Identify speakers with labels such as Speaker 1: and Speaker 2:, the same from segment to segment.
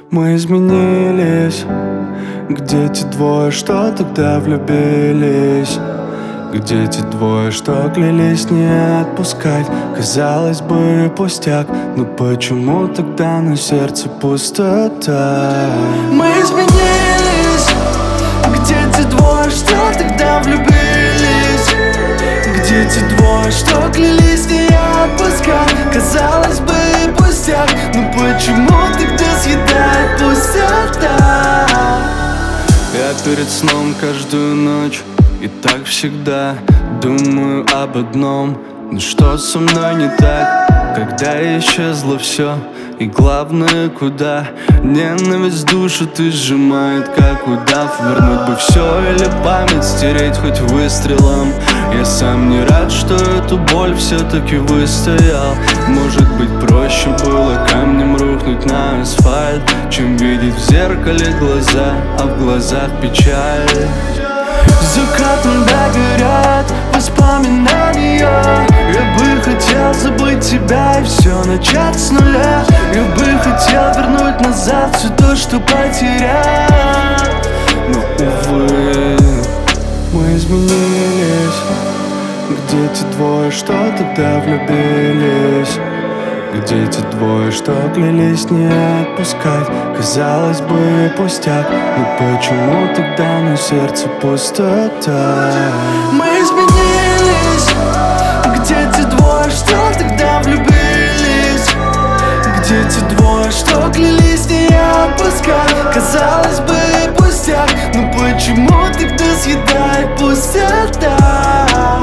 Speaker 1: Мы изменились. Где те двое, что тогда влюбились? Где те двое, что клялись не отпускать? Казалось бы, пустяк, но почему тогда на сердце пустота?
Speaker 2: Мы изменились. Где те двое, что тогда влюбились? Где те двое, что клялись не отпускать? Казалось бы, пустяк, но почему тогда съедает пустота?
Speaker 1: Я перед сном каждую ночь и так всегда думаю об одном: ну что со мной не так, когда исчезло все? И главное, куда? Ненависть душу ты сжимает, как удав. Вернуть бы все или память стереть хоть выстрелом. Я сам не рад, что эту боль все-таки выстоял. Может быть, проще было камнем рухнуть на асфальт, чем видеть в зеркале глаза, а в глазах печаль.
Speaker 2: Закатом догорят воспоминания. Я бы хотел забыть тебя и все начать с нуля. Я бы хотел вернуть назад все то, что потерял.
Speaker 1: Но, увы, мы изменились. Где те двое, что тогда влюбились? Где те двое, что клялись не отпускать? Казалось бы, пустяк, но почему тогда на сердце пустота?
Speaker 2: Мы изменились. Где те двое, что тогда влюбились? Где те двое, что клялись не отпускать? Казалось бы, пустяк, но почему тогда съедает пустота?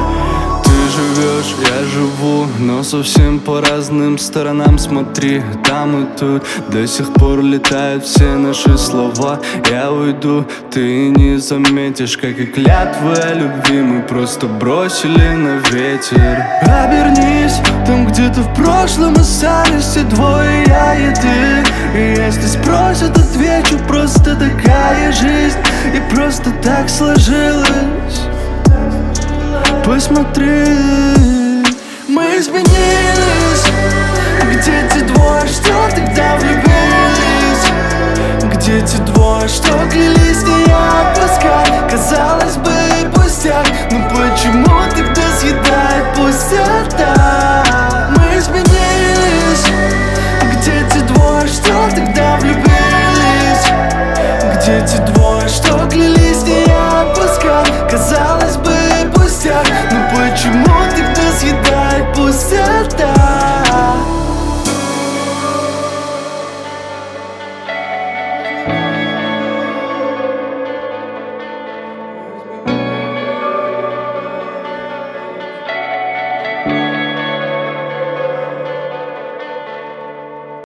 Speaker 1: Я живу, но совсем по разным сторонам. Смотри, там и тут до сих пор летают все наши слова. Я уйду, ты не заметишь, как и клятвы о любви мы просто бросили на ветер.
Speaker 2: Обернись, там где-то в прошлом остались все двое, я и ты. И если спросят, отвечу: просто такая жизнь, и просто так сложилось. Посмотри, мы изменились. Где те двое, что тогда влюбились? Где те двое, что клялись не отпускать? Казалось бы, пустяк, но почему тогда съедает пустота? Мы изменились. Где те двое, что тогда влюбились? Где те двое?